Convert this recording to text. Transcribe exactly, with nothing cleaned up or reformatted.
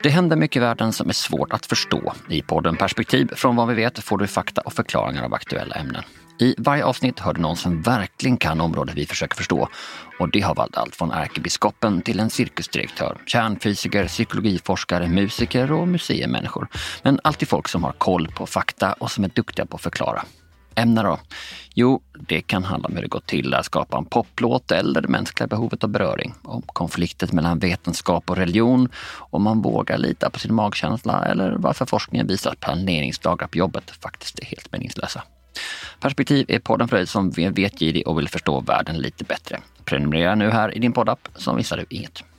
Det händer mycket i världen som är svårt att förstå. I podden Perspektiv från vad vi vet får du fakta och förklaringar av aktuella ämnen. I varje avsnitt hör du någon som verkligen kan området vi försöker förstå. Och det har varit allt från ärkebiskopen till en cirkusdirektör, kärnfysiker, psykologiforskare, musiker och museimänniskor. Men alltid folk som har koll på fakta och som är duktiga på att förklara. Ämnen då? Jo, det kan handla om hur det går till att skapa en poplåt eller det mänskliga behovet av beröring. Om konfliktet mellan vetenskap och religion, om man vågar lita på sin magkänsla eller varför forskningen visar att planeringsdagar på jobbet faktiskt är helt meningslösa. Perspektiv är podden för dig som är vetgirig och vill förstå världen lite bättre. Prenumerera nu här i din poddapp så missar du inget.